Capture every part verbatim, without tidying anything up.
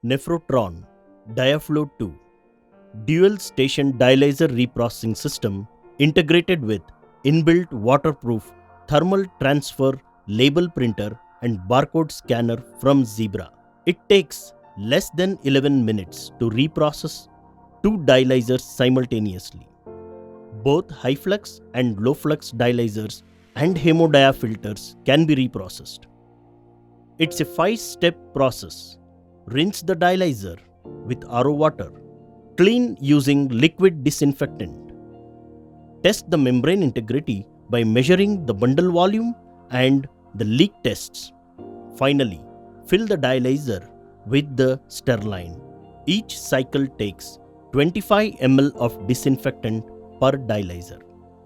Nephrotron Diaflow two Dual Station Dialyzer Reprocessing System integrated with inbuilt waterproof thermal transfer label printer and barcode scanner from Zebra. It takes less than eleven minutes to reprocess two dialyzers simultaneously. Both high flux and low flux dialyzers and hemodiaph filters can be reprocessed. It's a five-step process. Rinse the dialyzer with R O water. Clean using liquid disinfectant. Test the membrane integrity by measuring the bundle volume and the leak tests. Finally, fill the dialyzer with the sterline. Each cycle takes twenty-five milliliters of disinfectant per dialyzer.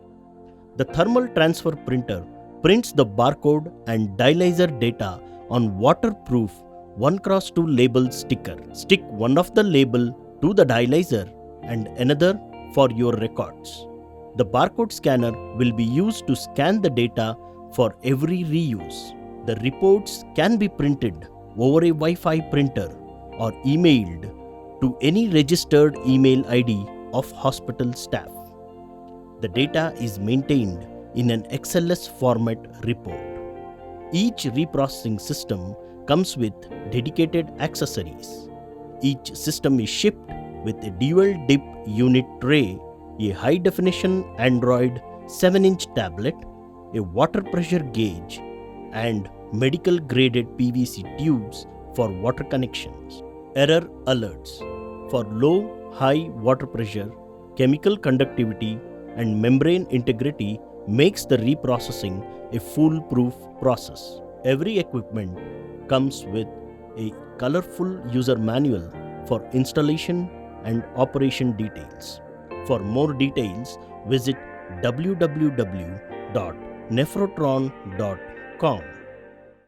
The thermal transfer printer prints the barcode and dialyzer data on waterproof one cross two label sticker. Stick one of the label to the dialyzer and another for your records. The barcode scanner will be used to scan the data for every reuse. The reports can be printed over a Wi-Fi printer or emailed to any registered email I D of hospital staff. The data is maintained in an X L S format report. Each reprocessing system comes with dedicated accessories. Each system is shipped with a dual dip unit tray, a high-definition Android seven inch tablet, a water pressure gauge, and medical-graded P V C tubes for water connections. Error alerts for low, high water pressure, chemical conductivity, and membrane integrity makes the reprocessing a foolproof process. Every equipment comes with a colorful user manual for installation and operation details. For more details, visit w w w dot nephrotron dot com.